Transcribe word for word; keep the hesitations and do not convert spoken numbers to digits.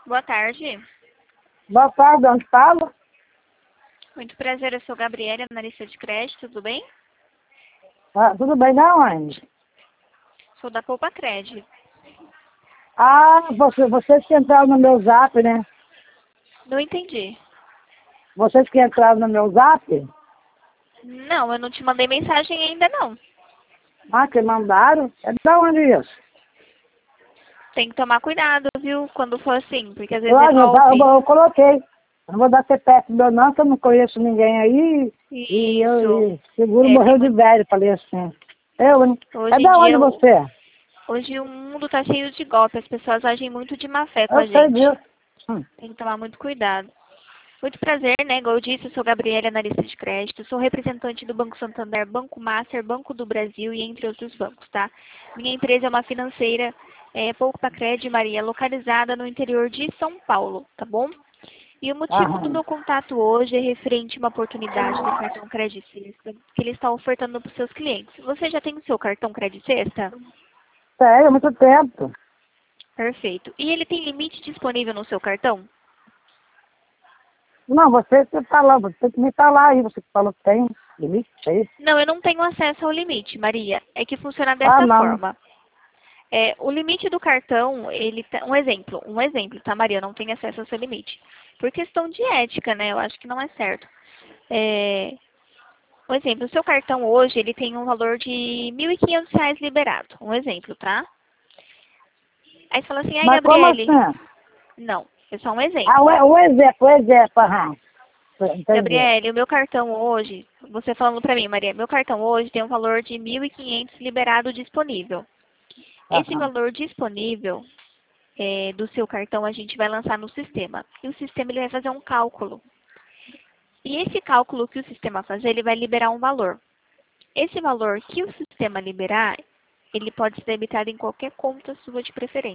Boa tarde. Boa tarde, onde fala? Muito prazer, eu sou Gabriela, analista de crédito, tudo bem? Ah, tudo bem, da onde? Sou da Poupa Crédito. Ah, você, vocês que entraram no meu zap, né? Não entendi. Vocês que entraram no meu zap? Não, eu não te mandei mensagem ainda não. Ah, que mandaram? É da onde isso? Tem que tomar cuidado, viu? Quando for assim, porque às Eu, vezes é eu, eu, golpe. eu coloquei. Eu não vou dar C P F meu não, que eu não conheço ninguém aí. E eu Isso. e, seguro É, tem morreu de muito... velho, falei assim. Eu, hein? É Hoje em da onde dia, o- você? é? hoje o mundo tá cheio de golpe, as pessoas agem muito de má fé com Eu a sei gente. disso. Hum. Tem que tomar muito cuidado. Muito prazer, né? Igual eu disse, eu sou Gabriela, analista de crédito, sou representante do Banco Santander, Banco Master, Banco do Brasil e entre outros bancos, tá? Minha empresa é uma financeira, é, Poupa Crédito Maria, localizada no interior de São Paulo, tá bom? E o motivo do Aham. meu contato hoje é referente a uma oportunidade do cartão Crédito Sexta que ele está ofertando para os seus clientes. Você já tem o seu cartão Crédito Sexta? Sério, há muito tempo. Perfeito. E ele tem limite disponível no seu cartão? Não, você que falou, você tem que me falar aí. Você que falou que tem limite, é isso? Não, eu não tenho acesso ao limite, Maria. É que funciona Ah, dessa não. forma. É, o limite do cartão, ele tá, um exemplo, um exemplo, tá, Maria? Eu não tenho acesso ao seu limite. Por questão de ética, né? Eu acho que não é certo. É, um exemplo, o seu cartão hoje, ele tem um valor de mil e quinhentos reais liberado. Um exemplo, tá? Aí você fala assim, ai, Mas como Gabriele. assim? Não, é só um Ah, o, exemplo. o exemplo, o exemplo, aham. Entendi. Gabriele, o meu cartão hoje, você falando pra mim, Maria, meu cartão hoje tem um valor de mil e quinhentos liberado disponível. Esse Aham. valor disponível é, do seu cartão a gente vai lançar no sistema. E o sistema ele vai fazer um cálculo. E esse cálculo que o sistema fazer, ele vai liberar um valor. Esse valor que o sistema liberar, ele pode ser debitado em qualquer conta sua de preferência.